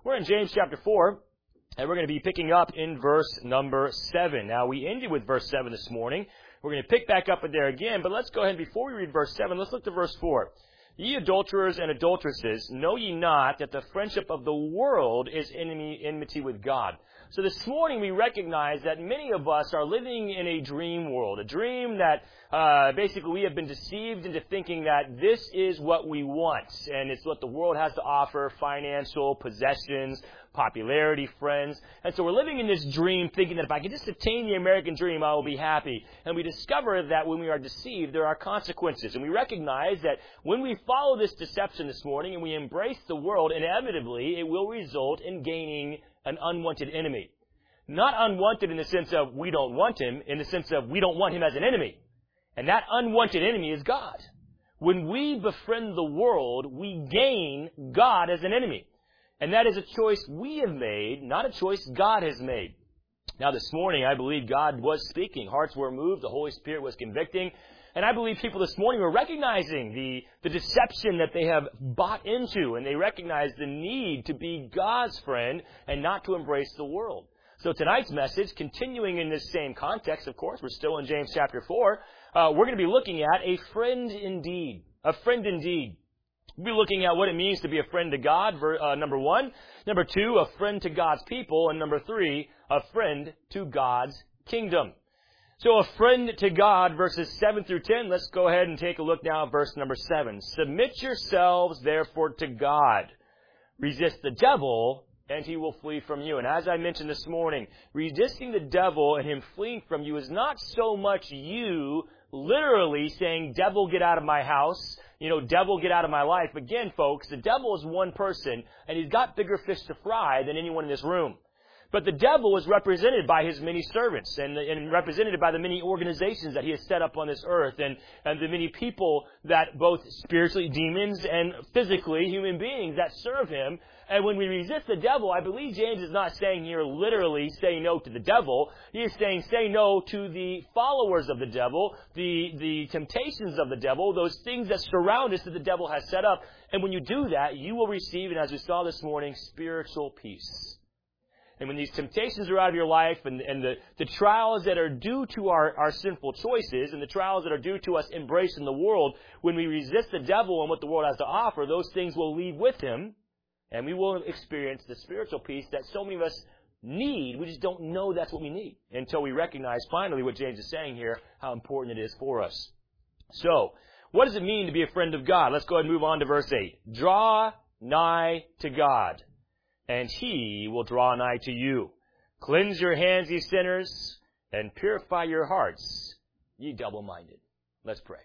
We're in James chapter 4, and we're going to be picking up in verse number 7. Now, we ended with verse 7 this morning. We're going to pick back up in there again, but let's go ahead, before we read verse 7, let's look to verse 4. Ye adulterers and adulteresses, know ye not that the friendship of the world is enmity with God? So this morning we recognize that many of us are living in a dream world, a dream that basically we have been deceived into thinking that this is what we want, and it's what the world has to offer: financial, possessions, popularity, friends. And so we're living in this dream thinking that if I can just attain the American dream, I will be happy. And we discover that when we are deceived, there are consequences. And we recognize that when we follow this deception this morning and we embrace the world, inevitably it will result in gaining an unwanted enemy. Not unwanted in the sense of we don't want him, in the sense of we don't want him as an enemy. And that unwanted enemy is God. When we befriend the world, we gain God as an enemy. And that is a choice we have made, not a choice God has made. Now this morning, I believe God was speaking. Hearts were moved. The Holy Spirit was convicting. And I believe people this morning were recognizing the deception that they have bought into. And they recognize the need to be God's friend and not to embrace the world. So tonight's message, continuing in this same context, of course, we're still in James chapter 4. We're going to be looking at a friend indeed. A friend indeed. We'll be looking at what it means to be a friend to God, number 1. Number 2, a friend to God's people. And number 3, a friend to God's kingdom. So a friend to God, verses 7 through 10. Let's go ahead and take a look now at verse number 7. Submit yourselves, therefore, to God. Resist the devil, and he will flee from you. And as I mentioned this morning, resisting the devil and him fleeing from you is not so much you literally saying, devil, get out of my house. Devil, get out of my life. Again, folks, the devil is one person, and he's got bigger fish to fry than anyone in this room. But the devil is represented by his many servants and represented by the many organizations that he has set up on this earth and the many people that both spiritually demons and physically human beings that serve him. And when we resist the devil, I believe James is not saying here literally say no to the devil. He is saying say no to the followers of the devil, the temptations of the devil, those things that surround us that the devil has set up. And when you do that, you will receive, and as we saw this morning, spiritual peace. And when these temptations are out of your life and the trials that are due to our sinful choices and the trials that are due to us embracing the world, when we resist the devil and what the world has to offer, those things will leave with him. And we will experience the spiritual peace that so many of us need. We just don't know that's what we need until we recognize finally what James is saying here, how important it is for us. So, what does it mean to be a friend of God? Let's go ahead and move on to verse 8. Draw nigh to God, and he will draw nigh to you. Cleanse your hands, ye sinners, and purify your hearts, ye double-minded. Let's pray.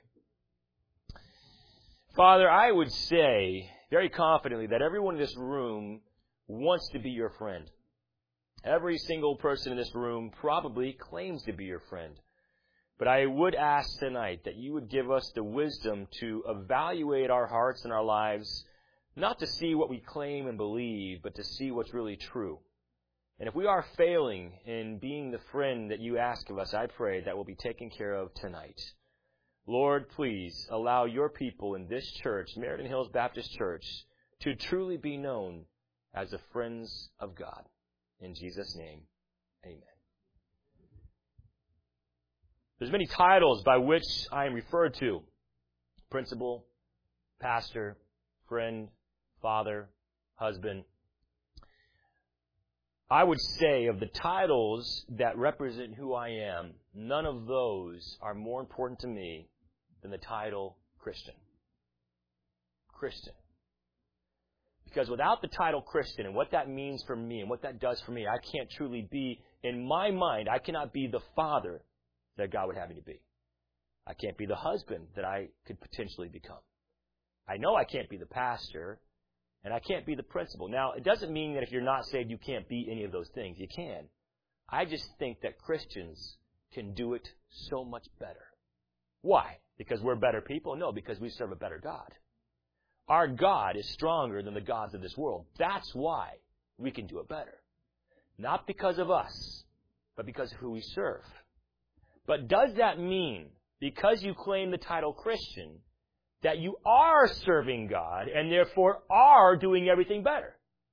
Father, I would say very confidently that everyone in this room wants to be your friend. Every single person in this room probably claims to be your friend. But I would ask tonight that you would give us the wisdom to evaluate our hearts and our lives, not to see what we claim and believe, but to see what's really true. And if we are failing in being the friend that you ask of us, I pray that will be taken care of tonight. Lord, please allow your people in this church, Meriden Hills Baptist Church, to truly be known as the friends of God. In Jesus' name, amen. There's many titles by which I am referred to: principal, pastor, friend, father, husband. I would say of the titles that represent who I am, none of those are more important to me than the title Christian. Christian. Because without the title Christian and what that means for me and what that does for me, I can't truly be, in my mind, I cannot be the father that God would have me to be. I can't be the husband that I could potentially become. I know I can't be the pastor, and I can't be the principal. Now, it doesn't mean that if you're not saved, you can't be any of those things. You can. I just think that Christians can do it so much better. Why? Because we're better people? No, because we serve a better God. Our God is stronger than the gods of this world. That's why we can do it better. Not because of us, but because of who we serve. But does that mean, because you claim the title Christian, that you are serving God and therefore are doing everything better?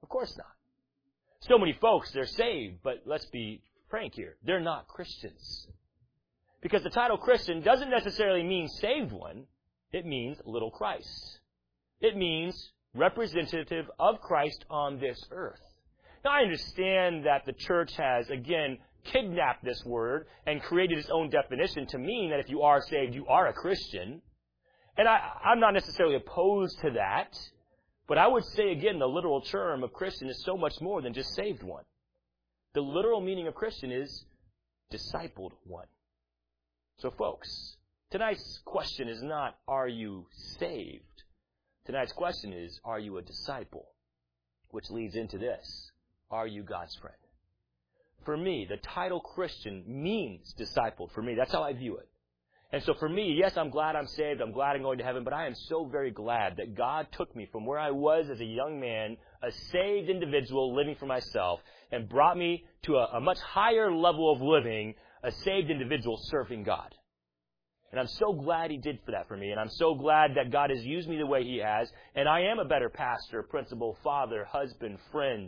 Of course not. So many folks, they're saved, but let's be frank here. They're not Christians. Because the title Christian doesn't necessarily mean saved one. It means little Christ. It means representative of Christ on this earth. Now, I understand that the church has, again, kidnapped this word and created its own definition to mean that if you are saved, you are a Christian. And I'm not necessarily opposed to that. But I would say, again, the literal term of Christian is so much more than just saved one. The literal meaning of Christian is discipled one. So, folks, tonight's question is not, are you saved? Tonight's question is, are you a disciple? Which leads into this. Are you God's friend? For me, the title Christian means discipled. For me, that's how I view it. And so for me, yes, I'm glad I'm saved. I'm glad I'm going to heaven. But I am so very glad that God took me from where I was as a young man, a saved individual living for myself, and brought me to a much higher level of living, a saved individual serving God. And I'm so glad He did for that for me. And I'm so glad that God has used me the way He has. And I am a better pastor, principal, father, husband, friend.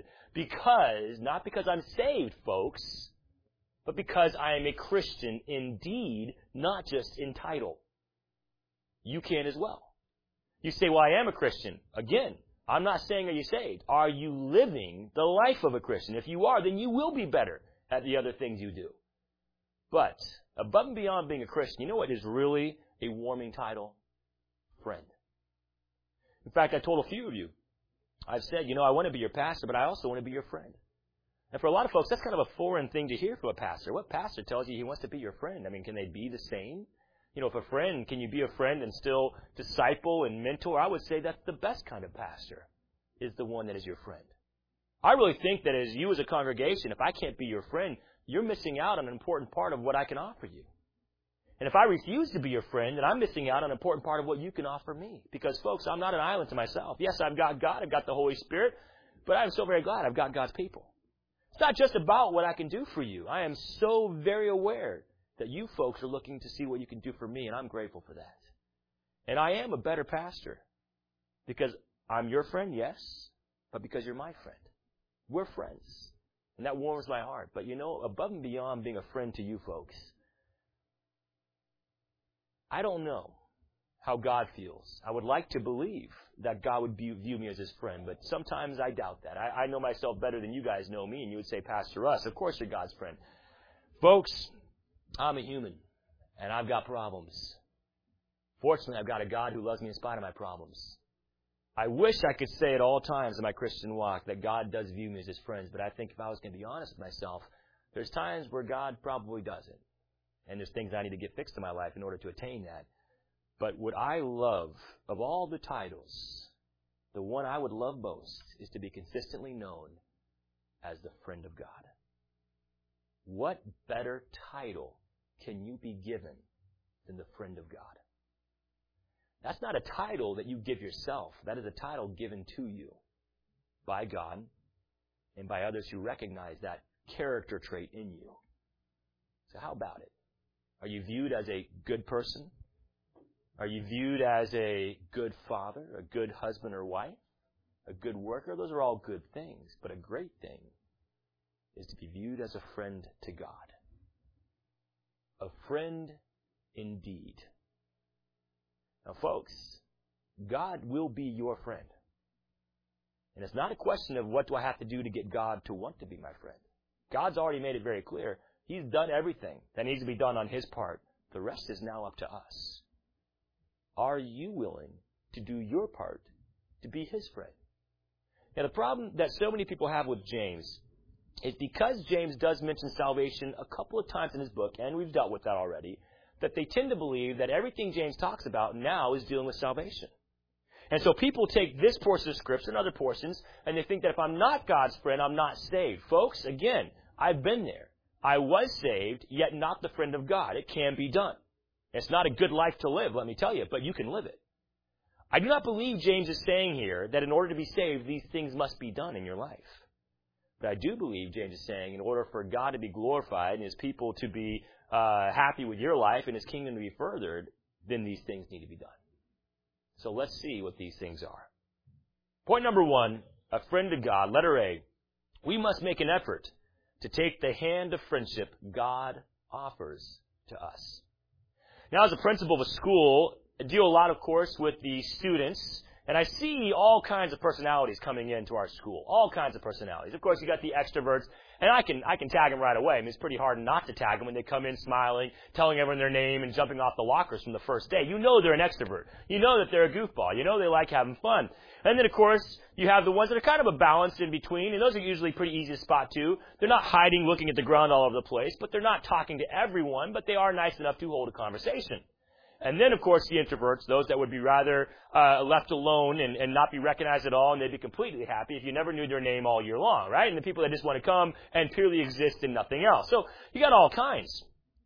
Not because I'm saved, folks, but because I am a Christian indeed, not just in title. You can as well. You say, well, I am a Christian. Again, I'm not saying are you saved. Are you living the life of a Christian? If you are, then you will be better at the other things you do. But above and beyond being a Christian, you know what is really a warming title? Friend. In fact, I told a few of you, I've said, I want to be your pastor, but I also want to be your friend. And for a lot of folks, that's kind of a foreign thing to hear from a pastor. What pastor tells you he wants to be your friend? I mean, can they be the same? If a friend, can you be a friend and still disciple and mentor? I would say that's the best kind of pastor, is the one that is your friend. I really think that as you as a congregation, if I can't be your friend, you're missing out on an important part of what I can offer you. And if I refuse to be your friend, then I'm missing out on an important part of what you can offer me. Because, folks, I'm not an island to myself. Yes, I've got God, I've got the Holy Spirit, but I'm so very glad I've got God's people. It's not just about what I can do for you. I am so very aware that you folks are looking to see what you can do for me, and I'm grateful for that. And I am a better pastor because I'm your friend, yes, but because you're my friend. We're friends, and that warms my heart. But above and beyond being a friend to you folks, I don't know how God feels. I would like to believe that God would view me as His friend, but sometimes I doubt that. I know myself better than you guys know me, and you would say, Pastor Russ, of course you're God's friend. Folks, I'm a human, and I've got problems. Fortunately, I've got a God who loves me in spite of my problems. I wish I could say at all times in my Christian walk that God does view me as His friend, but I think if I was going to be honest with myself, there's times where God probably doesn't. And there's things I need to get fixed in my life in order to attain that. But what I love, of all the titles, the one I would love most is to be consistently known as the friend of God. What better title can you be given than the friend of God? That's not a title that you give yourself. That is a title given to you by God and by others who recognize that character trait in you. So how about it? Are you viewed as a good person? Are you viewed as a good father, a good husband or wife, a good worker? Those are all good things, but a great thing is to be viewed as a friend to God. A friend indeed. Now, folks, God will be your friend. And it's not a question of what do I have to do to get God to want to be my friend. God's already made it very clear. He's done everything that needs to be done on His part. The rest is now up to us. Are you willing to do your part to be His friend? Now, the problem that so many people have with James is because James does mention salvation a couple of times in his book, and we've dealt with that already, that they tend to believe that everything James talks about now is dealing with salvation. And so people take this portion of Scripture and other portions, and they think that if I'm not God's friend, I'm not saved. Folks, again, I've been there. I was saved, yet not the friend of God. It can be done. It's not a good life to live, let me tell you, but you can live it. I do not believe James is saying here that in order to be saved, these things must be done in your life. But I do believe James is saying in order for God to be glorified and His people to be happy with your life and His kingdom to be furthered, then these things need to be done. So let's see what these things are. Point number one, a friend to God. Letter A, we must make an effort to take the hand of friendship God offers to us. Now, as a principal of a school, I deal a lot, of course, with the students, and I see all kinds of personalities coming into our school. All kinds of personalities. Of course, you got the extroverts, and I can tag them right away. I mean, it's pretty hard not to tag them when they come in smiling, telling everyone their name, and jumping off the lockers from the first day. You know they're an extrovert. You know that they're a goofball. You know they like having fun. And then, of course, you have the ones that are kind of a balance in between, and those are usually pretty easy to spot, too. They're not hiding, looking at the ground all over the place, but they're not talking to everyone, but they are nice enough to hold a conversation. And then, of course, the introverts, those that would be rather left alone and not be recognized at all, and they'd be completely happy if you never knew their name all year long, right? And the people that just want to come and purely exist and nothing else. So you got all kinds.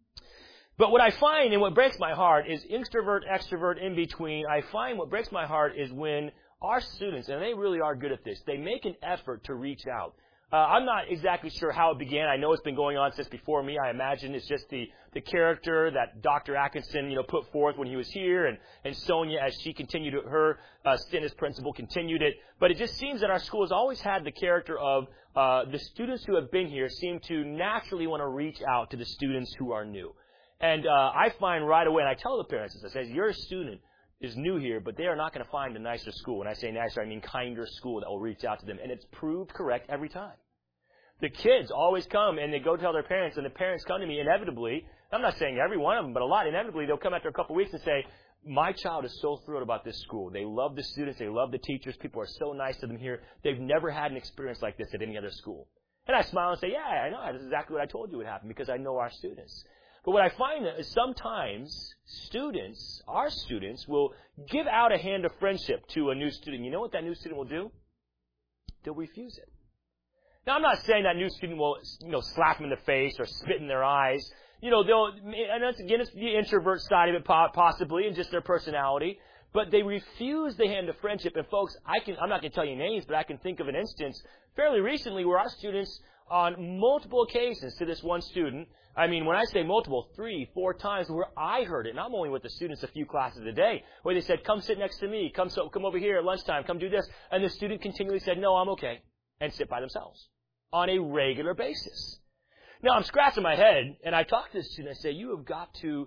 But what I find and what breaks my heart is introvert, extrovert, in between. I find what breaks my heart is when our students, and they really are good at this, they make an effort to reach out. I'm not exactly sure how it began. I know it's been going on since before me. I imagine it's just the character that Dr. Atkinson, put forth when he was here, and Sonia, as she continued her stint as principal, continued it. But it just seems that our school has always had the character of the students who have been here seem to naturally want to reach out to the students who are new. And I find right away, and I tell the parents this, I say, your student is new here, but they are not going to find a nicer school. When I say nicer, I mean kinder school that will reach out to them. And it's proved correct every time. The kids always come and they go tell their parents, and the parents come to me inevitably. I'm not saying every one of them, but a lot. Inevitably, they'll come after a couple of weeks and say, my child is so thrilled about this school. They love the students. They love the teachers. People are so nice to them here. They've never had an experience like this at any other school. And I smile and say, yeah, I know. This is exactly what I told you would happen because I know our students. But what I find is sometimes our students, will give out a hand of friendship to a new student. You know what that new student will do? They'll refuse it. Now, I'm not saying that new student will, slap them in the face or spit in their eyes. And again, it's the introvert side of it possibly and just their personality. But they refuse the hand of friendship. And folks, I'm not going to tell you names, but I can think of an instance fairly recently where our students, on multiple occasions to this one student, when I say multiple, 3, 4 times where I heard it, and I'm only with the students a few classes a day, where they said, come sit next to me, come over here at lunchtime, come do this. And the student continually said, no, I'm okay, and sit by themselves on a regular basis. Now, I'm scratching my head, and I talk to the student, I say, you have got to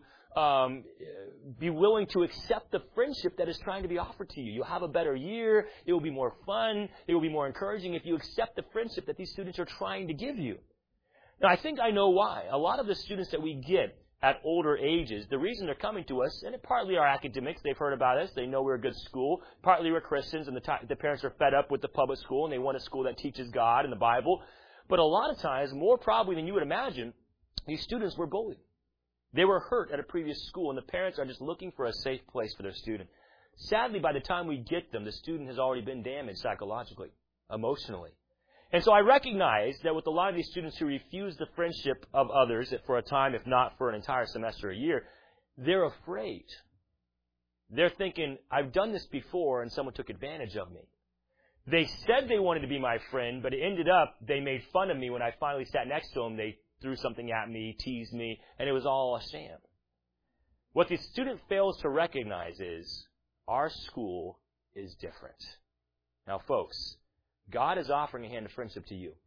be willing to accept the friendship that is trying to be offered to you. You'll have a better year. It will be more fun. It will be more encouraging if you accept the friendship that these students are trying to give you. Now, I think I know why. A lot of the students that we get at older ages, the reason they're coming to us, and partly our academics, they've heard about us, they know we're a good school, partly we're Christians, and the parents are fed up with the public school, and they want a school that teaches God and the Bible. But a lot of times, more probably than you would imagine, these students were bullied. They were hurt at a previous school, and the parents are just looking for a safe place for their student. Sadly, by the time we get them, the student has already been damaged psychologically, emotionally. And so I recognize that with a lot of these students who refuse the friendship of others for a time, if not for an entire semester or a year, they're afraid. They're thinking, I've done this before, and someone took advantage of me. They said they wanted to be my friend, but it ended up they made fun of me when I finally sat next to them. They threw something at me, teased me, and it was all a sham. What the student fails to recognize is our school is different. Now, folks, God is offering a hand of friendship to you.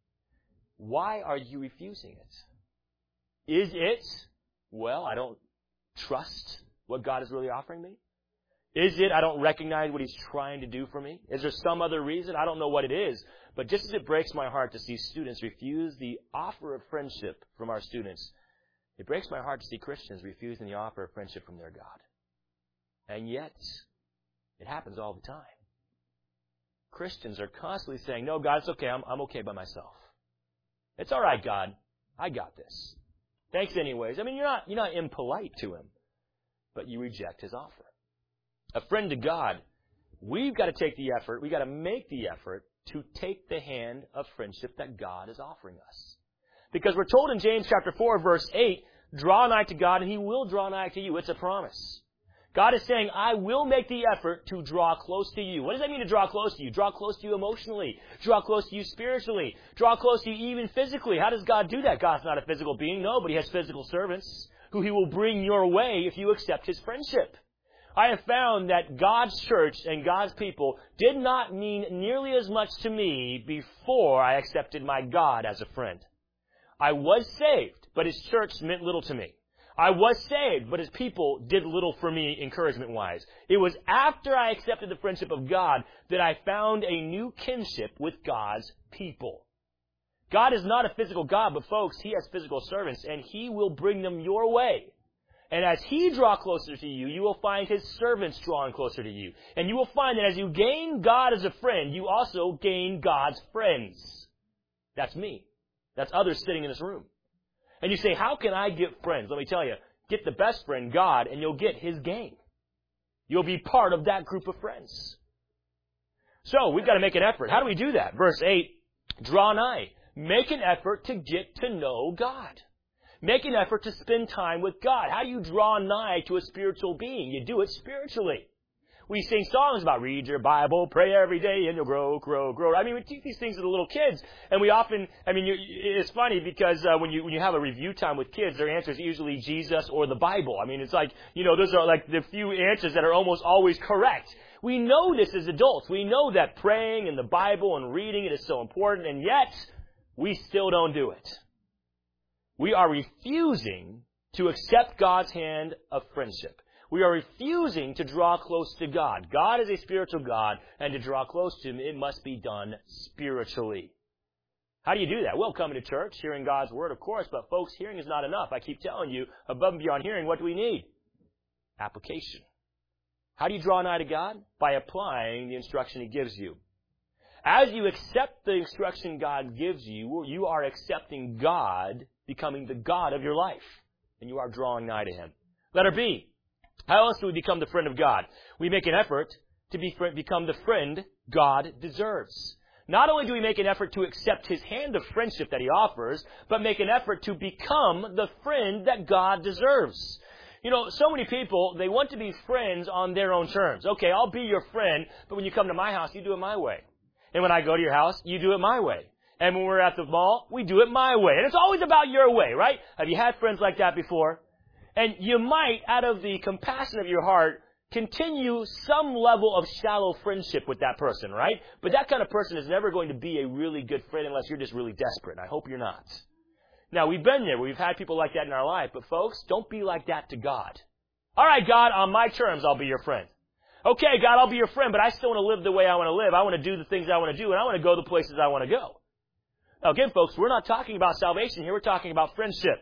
Why are you refusing it? Is it, well, I don't trust what God is really offering me? Is it, I don't recognize what He's trying to do for me? Is there some other reason? I don't know what it is. But just as it breaks my heart to see students refuse the offer of friendship from our students, it breaks my heart to see Christians refusing the offer of friendship from their God. And yet, it happens all the time. Christians are constantly saying, no, God, it's okay. I'm okay by myself. It's all right, God. I got this. Thanks anyways. You're not impolite to Him, but you reject His offer. A friend to God, we've got to take the effort, we've got to make the effort to take the hand of friendship that God is offering us. Because we're told in James chapter 4, verse 8, draw nigh to God and He will draw nigh to you. It's a promise. God is saying, I will make the effort to draw close to you. What does that mean to draw close to you? Draw close to you emotionally. Draw close to you spiritually. Draw close to you even physically. How does God do that? God's not a physical being. No, but He has physical servants who He will bring your way if you accept His friendship. I have found that God's church and God's people did not mean nearly as much to me before I accepted my God as a friend. I was saved, but His church meant little to me. I was saved, but His people did little for me encouragement-wise. It was after I accepted the friendship of God that I found a new kinship with God's people. God is not a physical God, but folks, He has physical servants, and He will bring them your way. And as He draws closer to you, you will find His servants drawing closer to you. And you will find that as you gain God as a friend, you also gain God's friends. That's me. That's others sitting in this room. And you say, how can I get friends? Let me tell you, get the best friend, God, and you'll get His gang. You'll be part of that group of friends. So, we've got to make an effort. How do we do that? Verse 8, draw nigh. Make an effort to get to know God. Make an effort to spend time with God. How do you draw nigh to a spiritual being? You do it spiritually. We sing songs about read your Bible, pray every day, and you'll grow, grow, grow. I mean, we teach these things to the little kids, and we often, it's funny because when you have a review time with kids, their answer is usually Jesus or the Bible. I mean, it's like, those are like the few answers that are almost always correct. We know this as adults. We know that praying and the Bible and reading it is so important, and yet we still don't do it. We are refusing to accept God's hand of friendship. We are refusing to draw close to God. God is a spiritual God, and to draw close to Him, it must be done spiritually. How do you do that? Well, coming to church, hearing God's Word, of course, but folks, hearing is not enough. I keep telling you, above and beyond hearing, what do we need? Application. How do you draw nigh to God? By applying the instruction He gives you. As you accept the instruction God gives you, you are accepting God becoming the God of your life, and you are drawing nigh to Him. Letter B. How else do we become the friend of God? We make an effort to become the friend God deserves. Not only do we make an effort to accept His hand of friendship that He offers, but make an effort to become the friend that God deserves. So many people, they want to be friends on their own terms. Okay, I'll be your friend, but when you come to my house, you do it my way. And when I go to your house, you do it my way. And when we're at the mall, we do it my way. And it's always about your way, right? Have you had friends like that before? And you might, out of the compassion of your heart, continue some level of shallow friendship with that person, right? But that kind of person is never going to be a really good friend unless you're just really desperate. I hope you're not. Now, we've been there. We've had people like that in our life. But folks, don't be like that to God. All right, God, on my terms, I'll be your friend. Okay, God, I'll be your friend, but I still want to live the way I want to live. I want to do the things I want to do, and I want to go the places I want to go. Now, again, folks, we're not talking about salvation here. We're talking about friendship.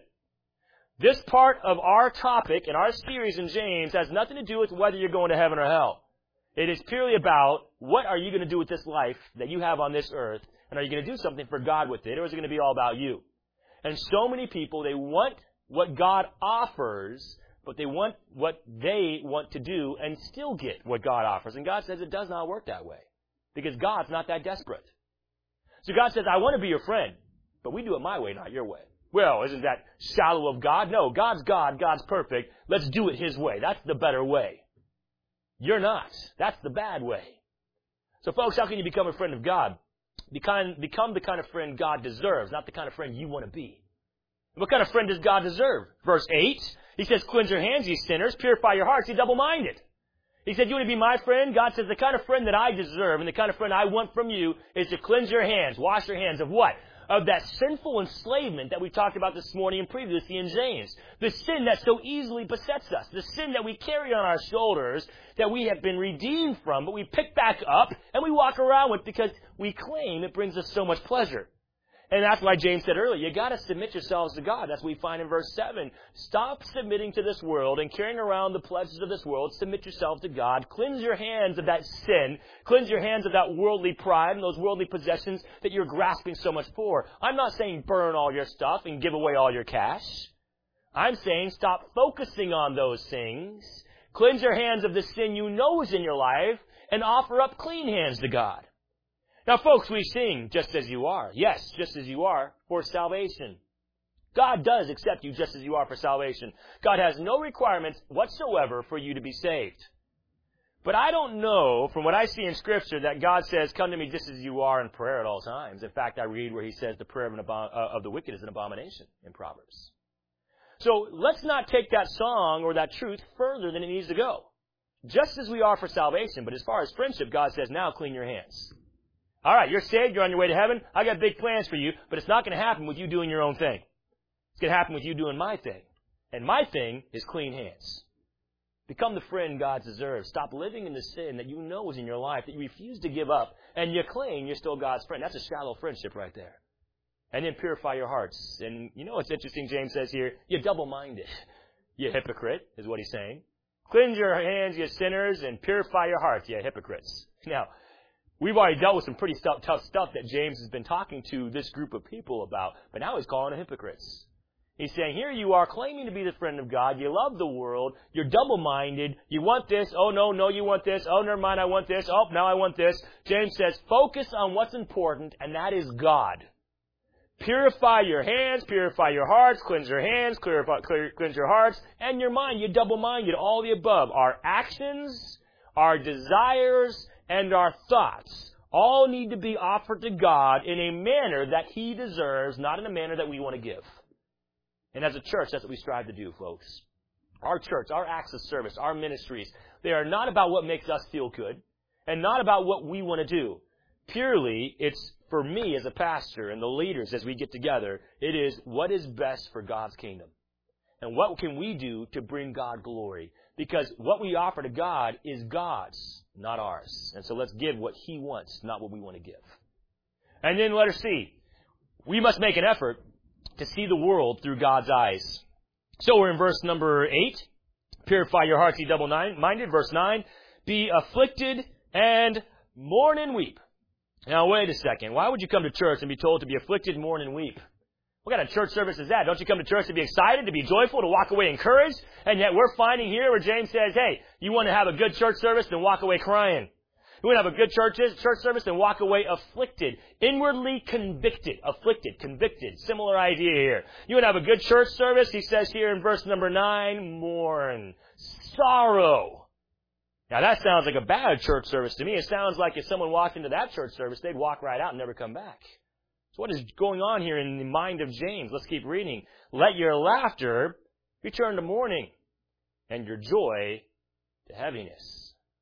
This part of our topic in our series in James has nothing to do with whether you're going to heaven or hell. It is purely about what are you going to do with this life that you have on this earth, and are you going to do something for God with it, or is it going to be all about you? And so many people, they want what God offers, but they want what they want to do and still get what God offers. And God says it does not work that way, because God's not that desperate. So God says, I want to be your friend, but we do it my way, not your way. Well, isn't that shallow of God? No, God's God, God's perfect. Let's do it His way. That's the better way. You're not. That's the bad way. So folks, how can you become a friend of God? Become the kind of friend God deserves, not the kind of friend you want to be. What kind of friend does God deserve? Verse 8, He says, cleanse your hands, ye sinners, purify your hearts, ye double-minded. He said, you want to be my friend? God says, the kind of friend that I deserve and the kind of friend I want from you is to cleanse your hands. Wash your hands of what? Of that sinful enslavement that we talked about this morning and previously in James. The sin that so easily besets us. The sin that we carry on our shoulders that we have been redeemed from, but we pick back up and we walk around with because we claim it brings us so much pleasure. And that's why James said earlier, you got to submit yourselves to God. That's what we find in verse 7. Stop submitting to this world and carrying around the pleasures of this world. Submit yourself to God. Cleanse your hands of that sin. Cleanse your hands of that worldly pride and those worldly possessions that you're grasping so much for. I'm not saying burn all your stuff and give away all your cash. I'm saying stop focusing on those things. Cleanse your hands of the sin you know is in your life and offer up clean hands to God. Now, folks, we sing just as you are. Yes, just as you are for salvation. God does accept you just as you are for salvation. God has no requirements whatsoever for you to be saved. But I don't know, from what I see in Scripture, that God says, come to me just as you are in prayer at all times. In fact, I read where He says the prayer of the wicked is an abomination in Proverbs. So let's not take that song or that truth further than it needs to go. just as we are for salvation. But as far as friendship, God says, now clean your hands. All right, you're saved, you're on your way to heaven. I got big plans for you, but it's not going to happen with you doing your own thing. It's going to happen with you doing my thing. And my thing is clean hands. Become the friend God deserves. Stop living in the sin that you know is in your life, that you refuse to give up, and you claim you're still God's friend. That's a shallow friendship right there. And then purify your hearts. And you know what's interesting, James says here? You're double-minded. You hypocrite, is what he's saying. Cleanse your hands, you sinners, and purify your hearts, you hypocrites. Now, we've already dealt with some pretty tough stuff that James has been talking to this group of people about, but now he's calling them hypocrites. He's saying, here you are claiming to be the friend of God. You love the world. You're double-minded. You want this. Oh, no, you want this. Oh, never mind, I want this. Oh, now I want this. James says, focus on what's important, and that is God. Purify your hands, purify your hearts, cleanse your hands, cleanse your hearts, and your mind. You're double-minded, all the above. Our actions, our desires, and our thoughts all need to be offered to God in a manner that He deserves, not in a manner that we want to give. And as a church, that's what we strive to do, folks. Our church, our acts of service, our ministries, they are not about what makes us feel good and not about what we want to do. Purely, it's for me as a pastor and the leaders as we get together, it is what is best for God's kingdom. And what can we do to bring God glory? Because what we offer to God is God's, not ours. And so let's give what He wants, not what we want to give. And then letter C, we must make an effort to see the world through God's eyes. So we're in verse number 8. Purify your hearts, ye double-minded. Verse 9. Be afflicted and mourn and weep. Now wait a second. Why would you come to church and be told to be afflicted, mourn, and weep? What kind of church service is that? Don't you come to church to be excited, to be joyful, to walk away encouraged? And yet we're finding here where James says, hey, you want to have a good church service, then walk away crying. You want to have a good church service, then walk away afflicted, inwardly convicted, afflicted, convicted. Similar idea here. You want to have a good church service, he says here in verse number 9, mourn, sorrow. Now that sounds like a bad church service to me. It sounds like if someone walked into that church service, they'd walk right out and never come back. So what is going on here in the mind of James? Let's keep reading. Let your laughter return to mourning, and your joy to heaviness.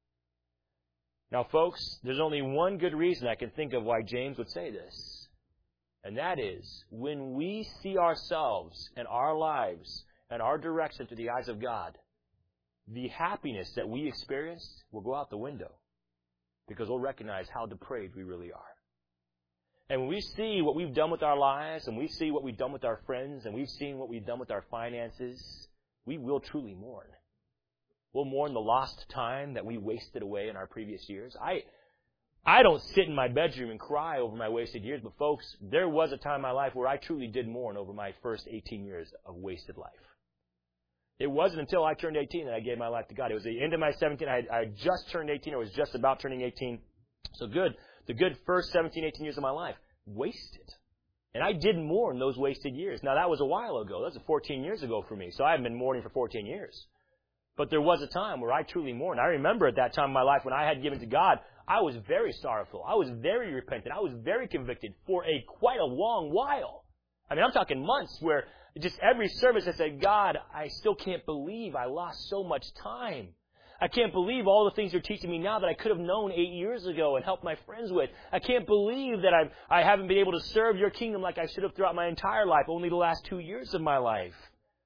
Now, folks, there's only one good reason I can think of why James would say this. And that is, when we see ourselves and our lives and our direction through the eyes of God, the happiness that we experience will go out the window because we'll recognize how depraved we really are. And when we see what we've done with our lives and we see what we've done with our friends and we've seen what we've done with our finances, we will truly mourn. We'll mourn the lost time that we wasted away in our previous years. I don't sit in my bedroom and cry over my wasted years, but folks, there was a time in my life where I truly did mourn over my first 18 years of wasted life. It wasn't until I turned 18 that I gave my life to God. It was the end of my 17. I had just turned 18. I was just about turning 18. So the good first 17, 18 years of my life, wasted. And I did mourn those wasted years. Now, that was a while ago. That was 14 years ago for me. So I haven't been mourning for 14 years. But there was a time where I truly mourned. I remember at that time in my life when I had given to God, I was very sorrowful. I was very repentant. I was very convicted for quite a long while. I mean, I'm talking months where just every service I said, God, I still can't believe I lost so much time. I can't believe all the things you're teaching me now that I could have known 8 years ago and helped my friends with. I can't believe that I haven't been able to serve your kingdom like I should have throughout my entire life, only the last 2 years of my life.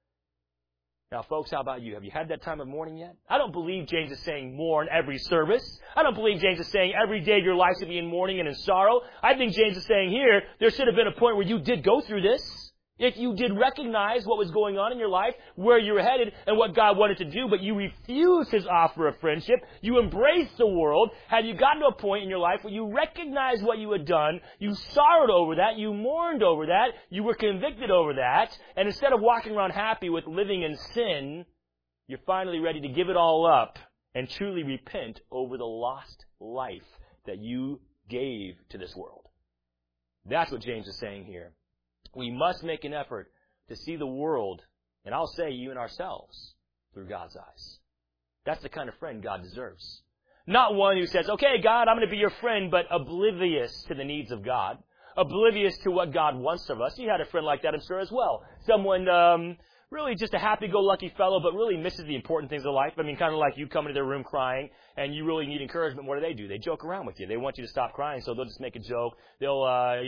Now, folks, how about you? Have you had that time of mourning yet? I don't believe James is saying mourn every service. I don't believe James is saying every day of your life should be in mourning and in sorrow. I think James is saying here, there should have been a point where you did go through this. If you did recognize what was going on in your life, where you were headed, and what God wanted to do, but you refused His offer of friendship, you embraced the world, had you gotten to a point in your life where you recognized what you had done, you sorrowed over that, you mourned over that, you were convicted over that, and instead of walking around happy with living in sin, you're finally ready to give it all up and truly repent over the lost life that you gave to this world. That's what James is saying here. We must make an effort to see the world, and I'll say even ourselves, through God's eyes. That's the kind of friend God deserves. Not one who says, okay, God, I'm going to be your friend, but oblivious to the needs of God, oblivious to what God wants of us. You had a friend like that, I'm sure, as well. Someone really just a happy-go-lucky fellow, but really misses the important things of life. I mean, kind of like you come into their room crying, and you really need encouragement. What do? They joke around with you. They want you to stop crying, so they'll just make a joke. They'll,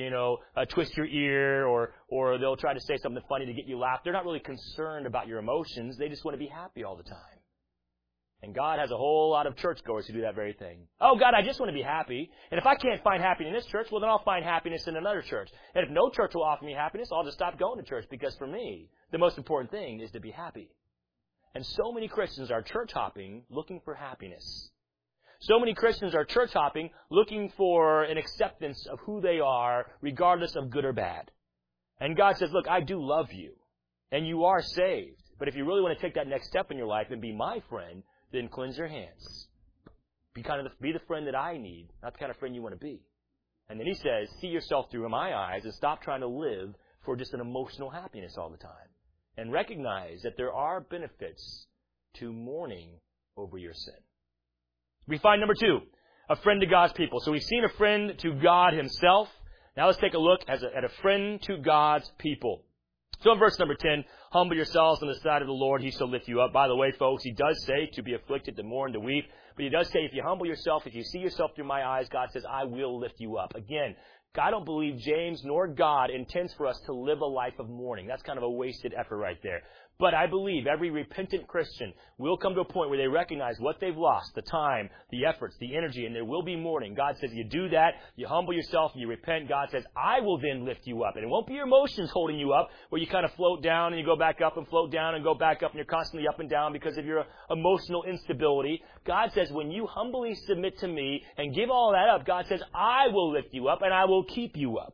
twist your ear, or they'll try to say something funny to get you laughed. They're not really concerned about your emotions. They just want to be happy all the time. And God has a whole lot of churchgoers who do that very thing. Oh, God, I just want to be happy. And if I can't find happiness in this church, well, then I'll find happiness in another church. And if no church will offer me happiness, I'll just stop going to church, because for me, the most important thing is to be happy. And so many Christians are church hopping looking for happiness. So many Christians are church hopping looking for an acceptance of who they are, regardless of good or bad. And God says, look, I do love you, and you are saved. But if you really want to take that next step in your life and be my friend, then cleanse your hands. Be the friend that I need, not the kind of friend you want to be. And then he says, see yourself through my eyes and stop trying to live for just an emotional happiness all the time. And recognize that there are benefits to mourning over your sin. We find number 2, a friend to God's people. So we've seen a friend to God himself. Now let's take a look at a friend to God's people. So in verse number 10, humble yourselves on the side of the Lord, he shall lift you up. By the way, folks, he does say to be afflicted, to mourn, to weep. But he does say if you humble yourself, if you see yourself through my eyes, God says, I will lift you up. Again, I don't believe James nor God intends for us to live a life of mourning. That's kind of a wasted effort right there. But I believe every repentant Christian will come to a point where they recognize what they've lost, the time, the efforts, the energy, and there will be mourning. God says you do that, you humble yourself, and you repent. God says, I will then lift you up. And it won't be your emotions holding you up, where you kind of float down and you go back up and float down and go back up, and you're constantly up and down because of your emotional instability. God says when you humbly submit to me and give all that up, God says, I will lift you up and I will keep you up.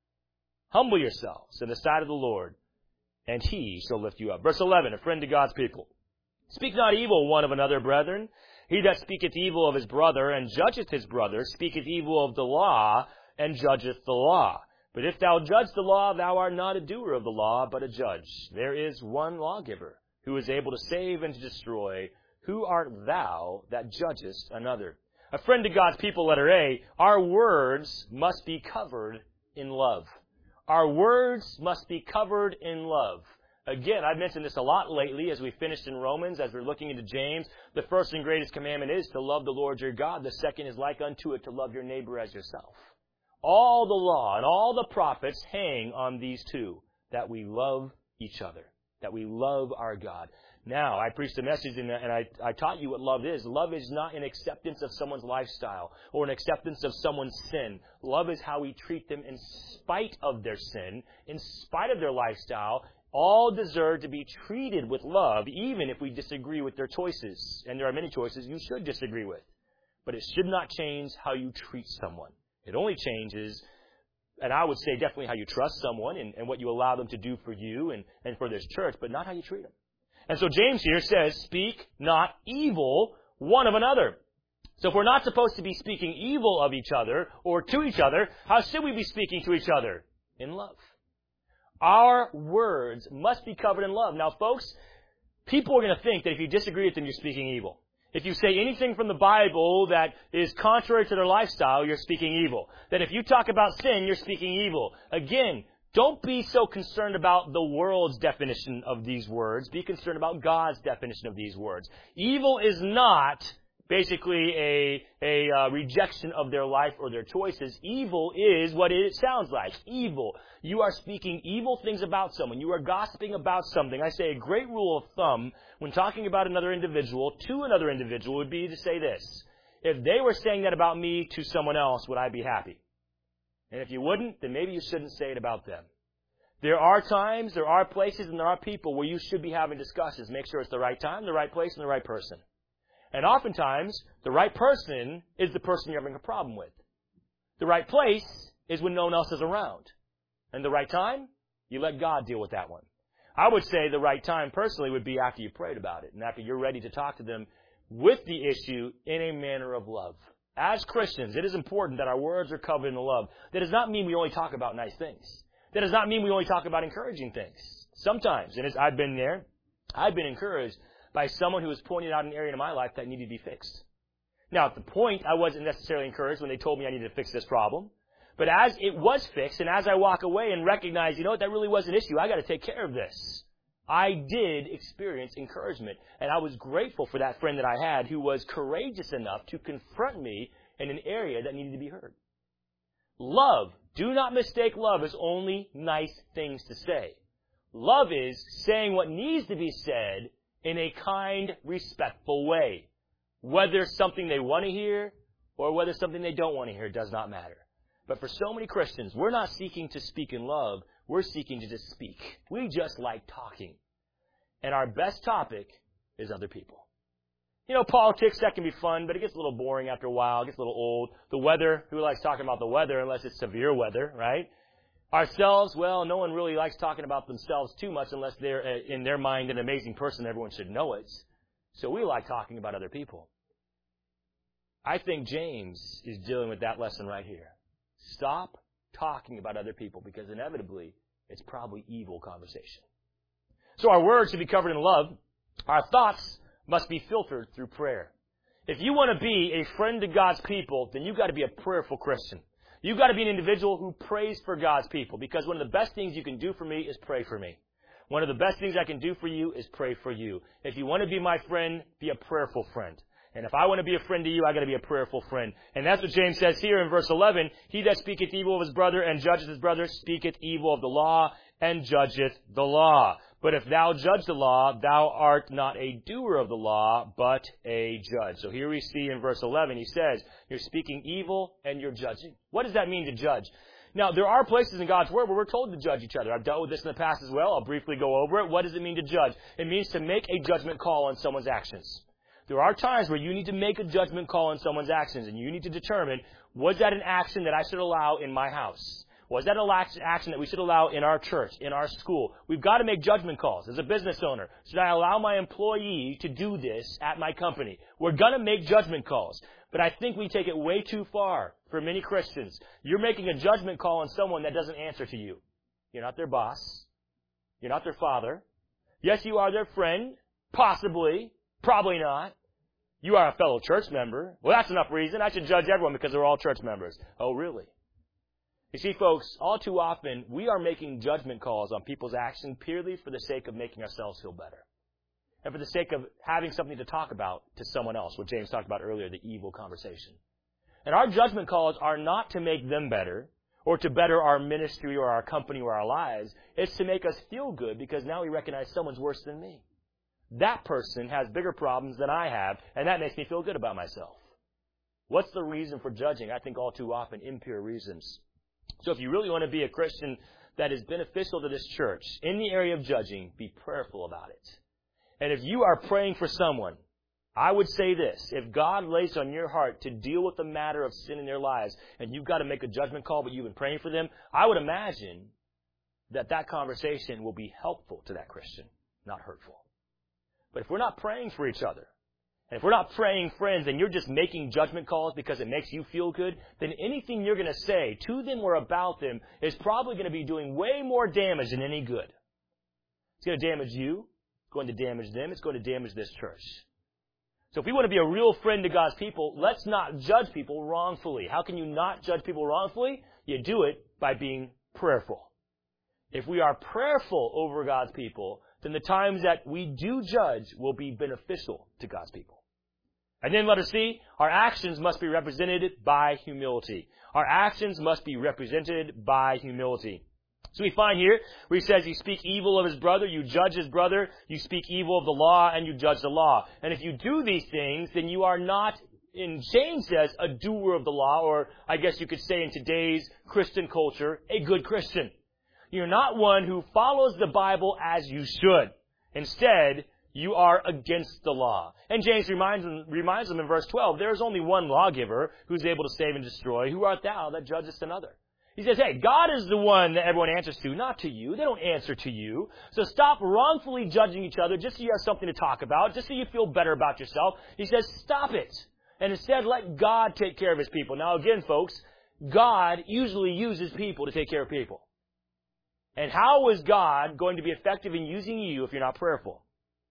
Humble yourselves in the sight of the Lord, and he shall lift you up. Verse 11, a friend to God's people. Speak not evil one of another, brethren. He that speaketh evil of his brother, and judgeth his brother, speaketh evil of the law, and judgeth the law. But if thou judge the law, thou art not a doer of the law, but a judge. There is one lawgiver, who is able to save and to destroy. Who art thou that judgest another? A friend to God's people, letter A, our words must be covered in love. Our words must be covered in love. Again, I've mentioned this a lot lately as we finished in Romans, as we're looking into James. The first and greatest commandment is to love the Lord your God. The second is like unto it, to love your neighbor as yourself. All the law and all the prophets hang on these two, that we love each other, that we love our God. Now, I preached a message and I taught you what love is. Love is not an acceptance of someone's lifestyle or an acceptance of someone's sin. Love is how we treat them in spite of their sin, in spite of their lifestyle. All deserve to be treated with love, even if we disagree with their choices. And there are many choices you should disagree with. But it should not change how you treat someone. It only changes, and I would say definitely how you trust someone and what you allow them to do for you and for this church, but not how you treat them. And so James here says, speak not evil one of another. So if we're not supposed to be speaking evil of each other or to each other, how should we be speaking to each other? In love. Our words must be covered in love. Now, folks, people are going to think that if you disagree with them, you're speaking evil. If you say anything from the Bible that is contrary to their lifestyle, you're speaking evil. That if you talk about sin, you're speaking evil. Again, don't be so concerned about the world's definition of these words. Be concerned about God's definition of these words. Evil is not basically a rejection of their life or their choices. Evil is what it sounds like. Evil. You are speaking evil things about someone. You are gossiping about something. I say a great rule of thumb when talking about another individual to another individual would be to say this. If they were saying that about me to someone else, would I be happy? And if you wouldn't, then maybe you shouldn't say it about them. There are times, there are places, and there are people where you should be having discussions. Make sure it's the right time, the right place, and the right person. And oftentimes, the right person is the person you're having a problem with. The right place is when no one else is around. And the right time, you let God deal with that one. I would say the right time, personally, would be after you prayed about it and after you're ready to talk to them with the issue in a manner of love. As Christians, it is important that our words are covered in love. That does not mean we only talk about nice things. That does not mean we only talk about encouraging things. Sometimes, and I've been there, I've been encouraged by someone who was pointing out an area in my life that needed to be fixed. Now, at the point, I wasn't necessarily encouraged when they told me I needed to fix this problem. But as it was fixed, and as I walk away and recognize, you know what, that really was an issue, I got to take care of this. I did experience encouragement. And I was grateful for that friend that I had who was courageous enough to confront me in an area that needed to be heard. Love. Do not mistake love as only nice things to say. Love is saying what needs to be said in a kind, respectful way. Whether something they want to hear or whether something they don't want to hear does not matter. But for so many Christians, we're not seeking to speak in love. We're seeking to just speak. We just like talking. And our best topic is other people. You know, politics, that can be fun, but it gets a little boring after a while. It gets a little old. The weather, who likes talking about the weather unless it's severe weather, right? Ourselves, well, no one really likes talking about themselves too much unless they're, in their mind, an amazing person. Everyone should know it. So we like talking about other people. I think James is dealing with that lesson right here. Stop talking about other people because inevitably it's probably evil conversation. So our words should be covered in love. Our thoughts must be filtered through prayer. If you want to be a friend to God's people, then you've got to be a prayerful Christian. You've got to be an individual who prays for God's people because one of the best things you can do for me is pray for me. One of the best things I can do for you is pray for you. If you want to be my friend, be a prayerful friend. And if I want to be a friend to you, I got to be a prayerful friend. And that's what James says here in verse 11. He that speaketh evil of his brother and judgeth his brother speaketh evil of the law and judgeth the law. But if thou judge the law, thou art not a doer of the law, but a judge. So here we see in verse 11, he says, you're speaking evil and you're judging. What does that mean to judge? Now, there are places in God's Word where we're told to judge each other. I've dealt with this in the past as well. I'll briefly go over it. What does it mean to judge? It means to make a judgment call on someone's actions. There are times where you need to make a judgment call on someone's actions, and you need to determine, was that an action that I should allow in my house? Was that an action that we should allow in our church, in our school? We've got to make judgment calls. As a business owner, should I allow my employee to do this at my company? We're going to make judgment calls. But I think we take it way too far for many Christians. You're making a judgment call on someone that doesn't answer to you. You're not their boss. You're not their father. Yes, you are their friend. Possibly. Probably not. You are a fellow church member. Well, that's enough reason. I should judge everyone because they're all church members. Oh, really? You see, folks, all too often, we are making judgment calls on people's actions purely for the sake of making ourselves feel better. And for the sake of having something to talk about to someone else, what James talked about earlier, the evil conversation. And our judgment calls are not to make them better, or to better our ministry or our company or our lives. It's to make us feel good because now we recognize someone's worse than me. That person has bigger problems than I have, and that makes me feel good about myself. What's the reason for judging? I think all too often, impure reasons. So if you really want to be a Christian that is beneficial to this church, in the area of judging, be prayerful about it. And if you are praying for someone, I would say this. If God lays on your heart to deal with the matter of sin in their lives, and you've got to make a judgment call, but you've been praying for them, I would imagine that that conversation will be helpful to that Christian, not hurtful. But if we're not praying for each other, and if we're not praying friends, and you're just making judgment calls because it makes you feel good, then anything you're going to say to them or about them is probably going to be doing way more damage than any good. It's going to damage you. It's going to damage them. It's going to damage this church. So if we want to be a real friend to God's people, let's not judge people wrongfully. How can you not judge people wrongfully? You do it by being prayerful. If we are prayerful over God's people, then the times that we do judge will be beneficial to God's people. And then letter C, our actions must be represented by humility. Our actions must be represented by humility. So we find here where he says you speak evil of his brother, you judge his brother, you speak evil of the law, and you judge the law. And if you do these things, then you are not, in James says, a doer of the law, or I guess you could say in today's Christian culture, a good Christian. You're not one who follows the Bible as you should. Instead, you are against the law. And James reminds them in verse 12, there is only one lawgiver who's able to save and destroy. Who art thou that judgest another? He says, hey, God is the one that everyone answers to, not to you. They don't answer to you. So stop wrongfully judging each other just so you have something to talk about, just so you feel better about yourself. He says, stop it. And instead, let God take care of his people. Now again, folks, God usually uses people to take care of people. And how is God going to be effective in using you if you're not prayerful?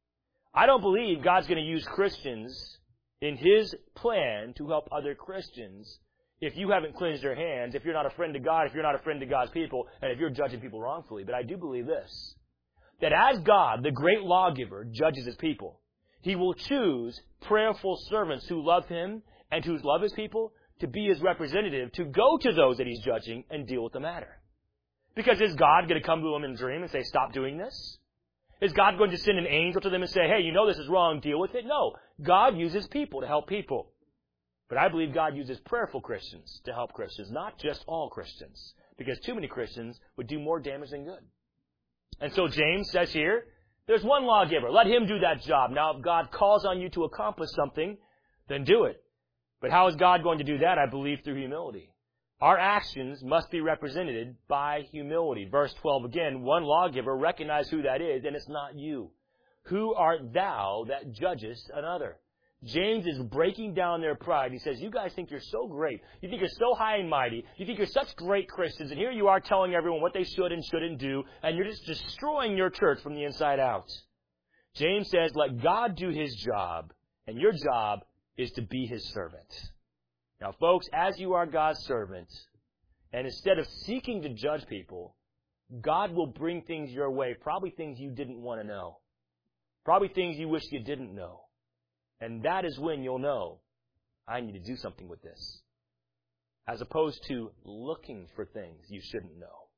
I don't believe God's going to use Christians in his plan to help other Christians if you haven't cleansed your hands, if you're not a friend to God, if you're not a friend to God's people, and if you're judging people wrongfully. But I do believe this, that as God, the great lawgiver, judges His people, He will choose prayerful servants who love Him and who love His people to be His representative, to go to those that He's judging and deal with the matter. Because is God going to come to them in a dream and say, stop doing this? Is God going to send an angel to them and say, hey, you know this is wrong, deal with it? No. God uses people to help people. But I believe God uses prayerful Christians to help Christians, not just all Christians. Because too many Christians would do more damage than good. And so James says here, there's one lawgiver. Let him do that job. Now, if God calls on you to accomplish something, then do it. But how is God going to do that? I believe through humility. Our actions must be represented by humility. Verse 12 again, one lawgiver, recognize who that is, and it's not you. Who art thou that judgest another? James is breaking down their pride. He says, you guys think you're so great. You think you're so high and mighty. You think you're such great Christians. And here you are telling everyone what they should and shouldn't do. And you're just destroying your church from the inside out. James says, let God do His job. And your job is to be His servant. Now, folks, as you are God's servant, and instead of seeking to judge people, God will bring things your way, probably things you didn't want to know. Probably things you wish you didn't know. And that is when you'll know, I need to do something with this. As opposed to looking for things you shouldn't know.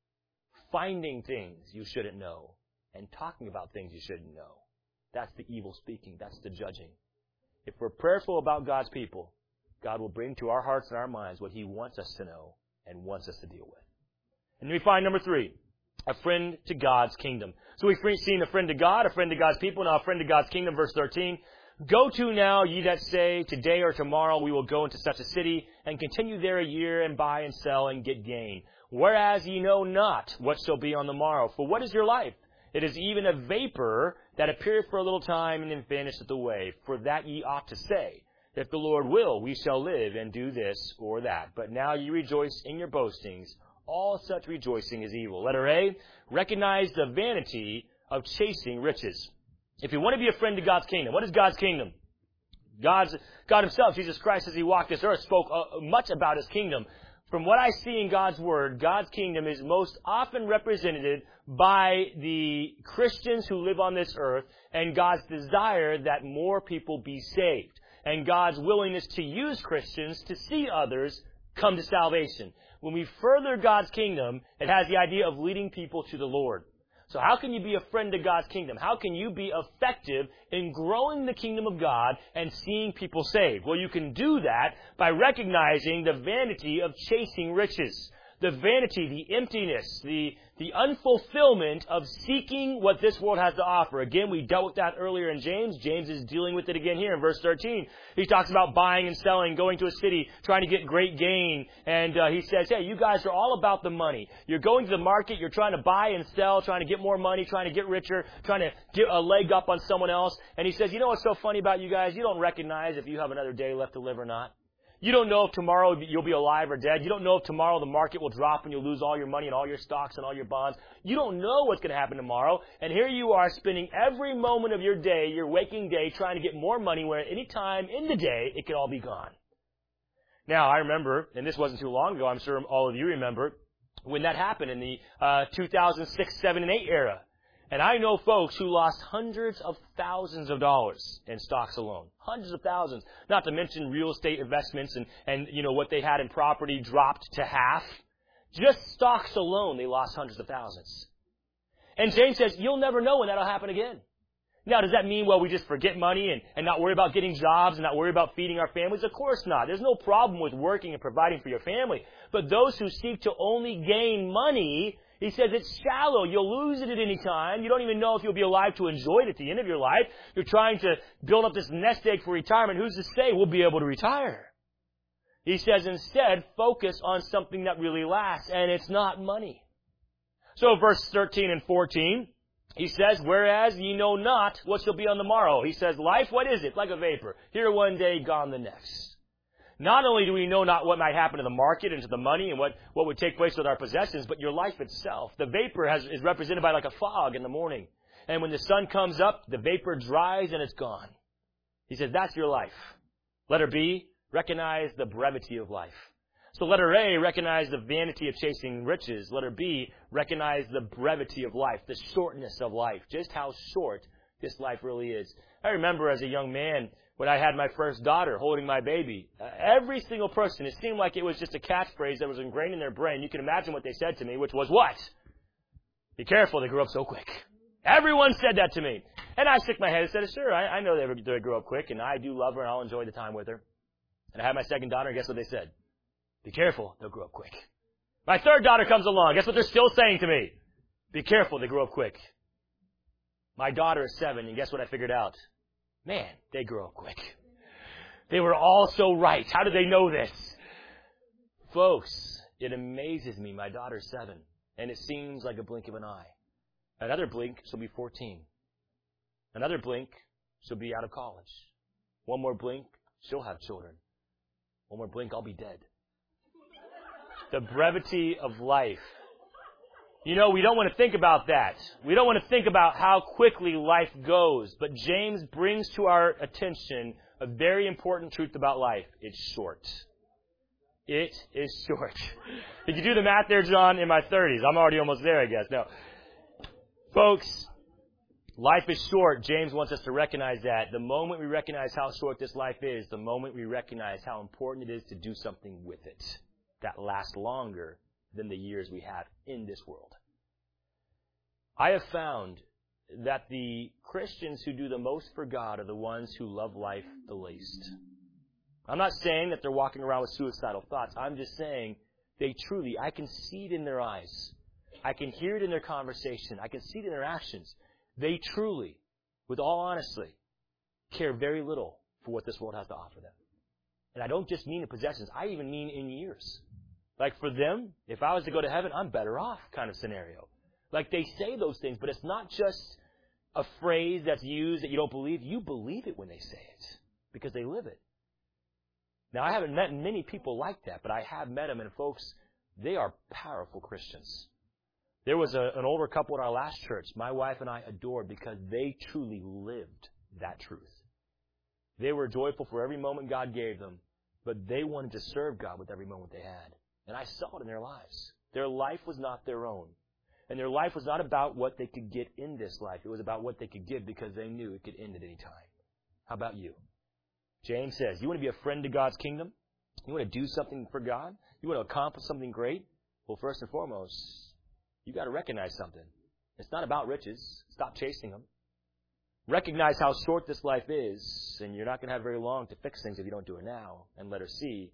Finding things you shouldn't know. And talking about things you shouldn't know. That's the evil speaking. That's the judging. If we're prayerful about God's people, God will bring to our hearts and our minds what He wants us to know and wants us to deal with. And we find number 3, a friend to God's kingdom. So we've seen a friend to God, a friend to God's people, now a friend to God's kingdom, verse 13. Go to now, ye that say, today or tomorrow we will go into such a city, and continue there a year, and buy and sell, and get gain. Whereas ye know not what shall be on the morrow. For what is your life? It is even a vapor that appeareth for a little time, and then vanisheth away. For that ye ought to say, if the Lord will, we shall live, and do this or that. But now ye rejoice in your boastings. All such rejoicing is evil. Letter A, recognize the vanity of chasing riches. If you want to be a friend to God's kingdom, what is God's kingdom? God Himself, Jesus Christ, as He walked this earth, spoke much about His kingdom. From what I see in God's Word, God's kingdom is most often represented by the Christians who live on this earth, and God's desire that more people be saved, and God's willingness to use Christians to see others come to salvation. When we further God's kingdom, it has the idea of leading people to the Lord. So how can you be a friend to God's kingdom? How can you be effective in growing the kingdom of God and seeing people saved? Well, you can do that by recognizing the vanity of chasing riches. The vanity, the emptiness, the unfulfillment of seeking what this world has to offer. Again, we dealt with that earlier in James. James is dealing with it again here in verse 13. He talks about buying and selling, going to a city, trying to get great gain. And he says, hey, you guys are all about the money. You're going to the market, you're trying to buy and sell, trying to get more money, trying to get richer, trying to get a leg up on someone else. And he says, you know what's so funny about you guys? You don't recognize if you have another day left to live or not. You don't know if tomorrow you'll be alive or dead. You don't know if tomorrow the market will drop and you'll lose all your money and all your stocks and all your bonds. You don't know what's going to happen tomorrow. And here you are spending every moment of your day, your waking day, trying to get more money where at any time in the day it could all be gone. Now, I remember, and this wasn't too long ago, I'm sure all of you remember, when that happened in the 2006, 7, and 8 era. And I know folks who lost hundreds of thousands of dollars in stocks alone. Hundreds of thousands. Not to mention real estate investments and you know, what they had in property dropped to half. Just stocks alone, they lost hundreds of thousands. And James says, you'll never know when that'll happen again. Now, does that mean, well, we just forget money and not worry about getting jobs and not worry about feeding our families? Of course not. There's no problem with working and providing for your family. But those who seek to only gain money, he says it's shallow. You'll lose it at any time. You don't even know if you'll be alive to enjoy it at the end of your life. You're trying to build up this nest egg for retirement. Who's to say we'll be able to retire? He says instead, focus on something that really lasts, and it's not money. So verse 13 and 14, he says, whereas ye know not what shall be on the morrow. He says, life, what is it? Like a vapor. Here one day, gone the next. Not only do we know not what might happen to the market and to the money and what would take place with our possessions, but your life itself. The vapor is represented by like a fog in the morning. And when the sun comes up, the vapor dries and it's gone. He says, that's your life. Letter B, recognize the brevity of life. So letter A, recognize the vanity of chasing riches. Letter B, recognize the brevity of life, the shortness of life, just how short this life really is. I remember as a young man when I had my first daughter holding my baby. Every single person, it seemed like it was just a catchphrase that was ingrained in their brain. You can imagine what they said to me, which was what? Be careful, they grow up so quick. Everyone said that to me. And I shook my head and said, sure, I know they grow up quick, and I do love her, and I'll enjoy the time with her. And I had my second daughter, and guess what they said? Be careful, they'll grow up quick. My third daughter comes along. Guess what they're still saying to me? Be careful, they grow up quick. My daughter is 7, and guess what I figured out? Man, they grow up quick. They were all so right. How did they know this? Folks, it amazes me. My daughter's 7, and it seems like a blink of an eye. Another blink, she'll be 14. Another blink, she'll be out of college. One more blink, she'll have children. One more blink, I'll be dead. The brevity of life. You know, we don't want to think about that. We don't want to think about how quickly life goes. But James brings to our attention a very important truth about life. It's short. It is short. Did you do the math there, John? In my 30s. I'm already almost there, I guess. No. Folks, life is short. James wants us to recognize that. The moment we recognize how short this life is, the moment we recognize how important it is to do something with it that lasts longer than the years we have in this world. I have found that the Christians who do the most for God are the ones who love life the least. I'm not saying that they're walking around with suicidal thoughts. I'm just saying they truly, I can see it in their eyes. I can hear it in their conversation. I can see it in their actions. They truly, with all honesty, care very little for what this world has to offer them. And I don't just mean in possessions. I even mean in years. Like for them, if I was to go to heaven, I'm better off kind of scenario. Like they say those things, but it's not just a phrase that's used that you don't believe. You believe it when they say it because they live it. Now, I haven't met many people like that, but I have met them, and folks, they are powerful Christians. There was an older couple at our last church my wife and I adored because they truly lived that truth. They were joyful for every moment God gave them, but they wanted to serve God with every moment they had. And I saw it in their lives. Their life was not their own. And their life was not about what they could get in this life. It was about what they could give because they knew it could end at any time. How about you? James says, you want to be a friend to God's kingdom? You want to do something for God? You want to accomplish something great? Well, first and foremost, you got to recognize something. It's not about riches. Stop chasing them. Recognize how short this life is, and you're not going to have very long to fix things if you don't do it now. And letter C,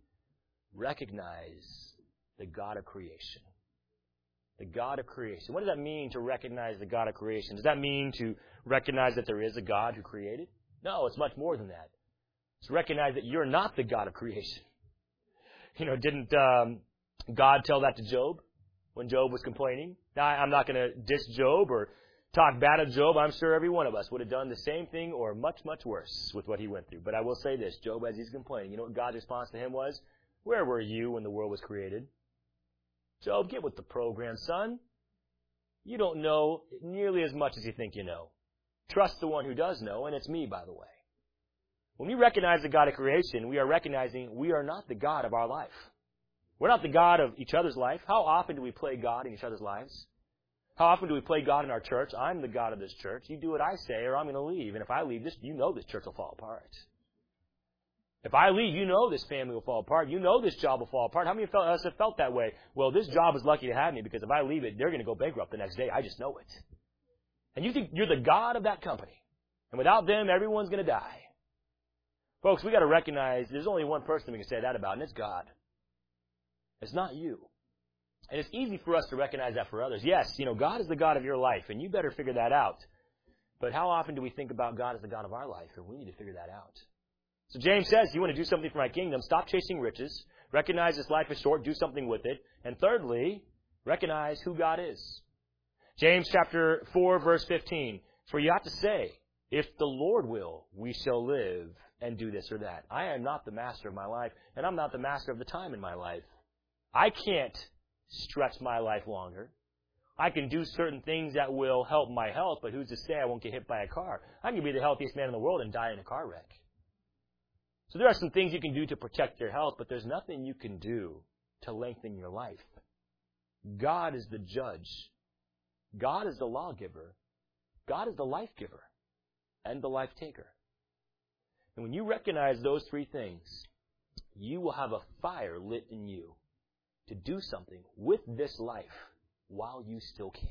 recognize the God of creation. The God of creation. What does that mean to recognize the God of creation? Does that mean to recognize that there is a God who created? No, it's much more than that. It's recognize that you're not the God of creation. You know, didn't God tell that to Job when Job was complaining? Now, I'm not going to diss Job or talk bad of Job. I'm sure every one of us would have done the same thing or much, much worse with what he went through. But I will say this, Job, as he's complaining, you know what God's response to him was? Where were you when the world was created? Job, get with the program, son. You don't know nearly as much as you think you know. Trust the one who does know, and it's me, by the way. When we recognize the God of creation, we are recognizing we are not the God of our life. We're not the God of each other's life. How often do we play God in each other's lives? How often do we play God in our church? I'm the God of this church. You do what I say or I'm going to leave. And if I leave, you know this church will fall apart. If I leave, you know this family will fall apart. You know this job will fall apart. How many of us have felt that way? Well, this job is lucky to have me because if I leave it, they're going to go bankrupt the next day. I just know it. And you think you're the God of that company. And without them, everyone's going to die. Folks, we got to recognize there's only one person we can say that about, and it's God. It's not you. And it's easy for us to recognize that for others. Yes, you know, God is the God of your life, and you better figure that out. But how often do we think about God as the God of our life? And we need to figure that out. So James says, you want to do something for my kingdom, stop chasing riches, recognize this life is short, do something with it. And thirdly, recognize who God is. James chapter 4, verse 15. For you have to say, if the Lord will, we shall live and do this or that. I am not the master of my life, and I'm not the master of the time in my life. I can't stretch my life longer. I can do certain things that will help my health, but who's to say I won't get hit by a car? I can be the healthiest man in the world and die in a car wreck. So there are some things you can do to protect your health, but there's nothing you can do to lengthen your life. God is the judge. God is the lawgiver. God is the life giver and the life taker. And when you recognize those three things, you will have a fire lit in you to do something with this life while you still can.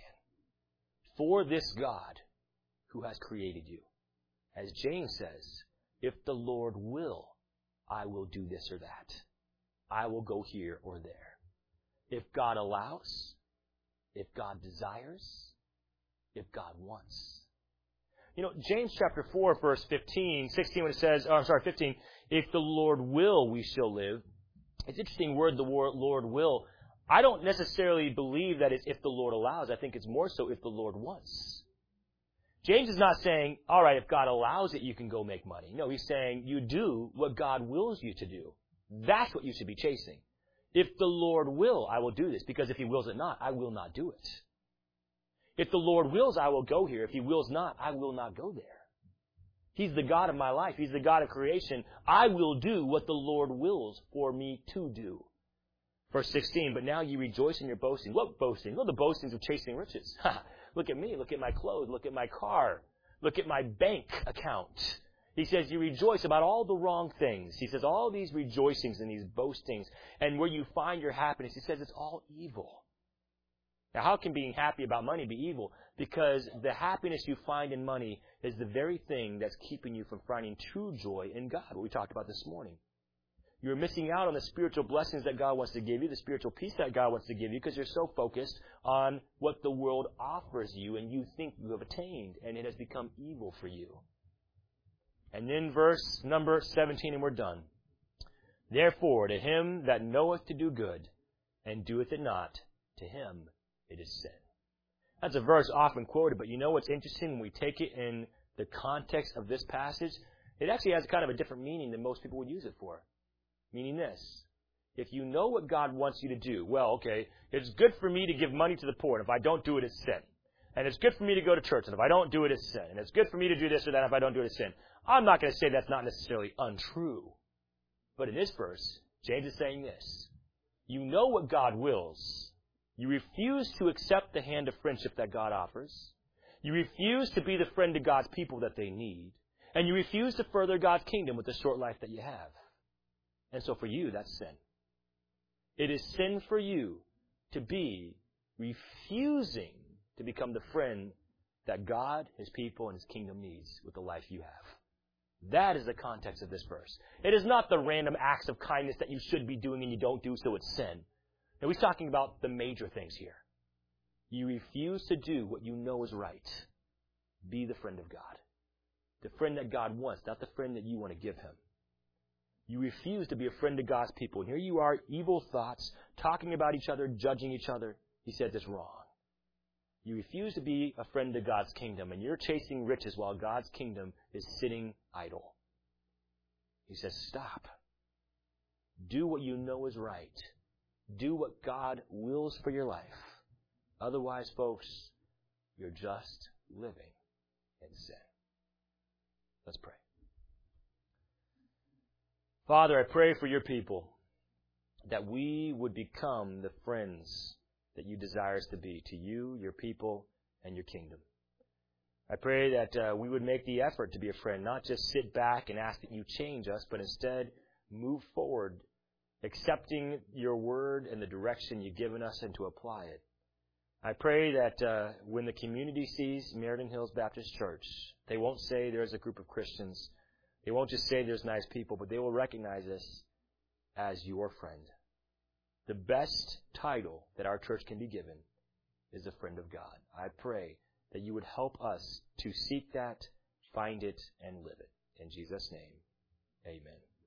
For this God who has created you. As James says, if the Lord will, I will do this or that. I will go here or there. If God allows, if God desires, if God wants. You know, James chapter 4, verse 16, when it says, 15, if the Lord will, we shall live. It's an interesting word, the Lord will. I don't necessarily believe that it's if the Lord allows. I think it's more so if the Lord wants. James is not saying, all right, if God allows it, you can go make money. No, he's saying you do what God wills you to do. That's what you should be chasing. If the Lord will, I will do this, because if He wills it not, I will not do it. If the Lord wills, I will go here. If He wills not, I will not go there. He's the God of my life. He's the God of creation. I will do what the Lord wills for me to do. Verse 16, but now you rejoice in your boasting. What boasting? Well, the boastings of chasing riches. Look at me. Look at my clothes. Look at my car. Look at my bank account. He says you rejoice about all the wrong things. He says all these rejoicings and these boastings, and where you find your happiness, he says it's all evil. Now, how can being happy about money be evil? Because the happiness you find in money is the very thing that's keeping you from finding true joy in God, what we talked about this morning. You're missing out on the spiritual blessings that God wants to give you, the spiritual peace that God wants to give you, because you're so focused on what the world offers you and you think you have attained, and it has become evil for you. And then verse number 17, and we're done. Therefore, to him that knoweth to do good, and doeth it not, to him it is sin. That's a verse often quoted, but you know what's interesting when we take it in the context of this passage? It actually has kind of a different meaning than most people would use it for. Meaning this, if you know what God wants you to do, well, okay, it's good for me to give money to the poor, and if I don't do it, it's sin. And it's good for me to go to church, and if I don't do it, it's sin. And it's good for me to do this or that, and if I don't do it, it's sin. I'm not going to say that's not necessarily untrue. But in this verse, James is saying this. You know what God wills. You refuse to accept the hand of friendship that God offers. You refuse to be the friend to God's people that they need. And you refuse to further God's kingdom with the short life that you have. And so for you, that's sin. It is sin for you to be refusing to become the friend that God, His people, and His kingdom needs with the life you have. That is the context of this verse. It is not the random acts of kindness that you should be doing and you don't do, so it's sin. Now, he's talking about the major things here. You refuse to do what you know is right. Be the friend of God. The friend that God wants, not the friend that you want to give Him. You refuse to be a friend to God's people. And here you are, evil thoughts, talking about each other, judging each other. He says it's wrong. You refuse to be a friend to God's kingdom, and you're chasing riches while God's kingdom is sitting idle. He says, stop. Do what you know is right. Do what God wills for your life. Otherwise, folks, you're just living in sin. Let's pray. Father, I pray for your people that we would become the friends that you desire us to be to you, your people, and your kingdom. I pray that we would make the effort to be a friend, not just sit back and ask that you change us, but instead move forward, accepting your word and the direction you've given us and to apply it. I pray that when the community sees Meriden Hills Baptist Church, they won't say there's a group of Christians. They won't just say there's nice people, but they will recognize us as your friend. The best title that our church can be given is a friend of God. I pray that you would help us to seek that, find it, and live it. In Jesus' name, amen.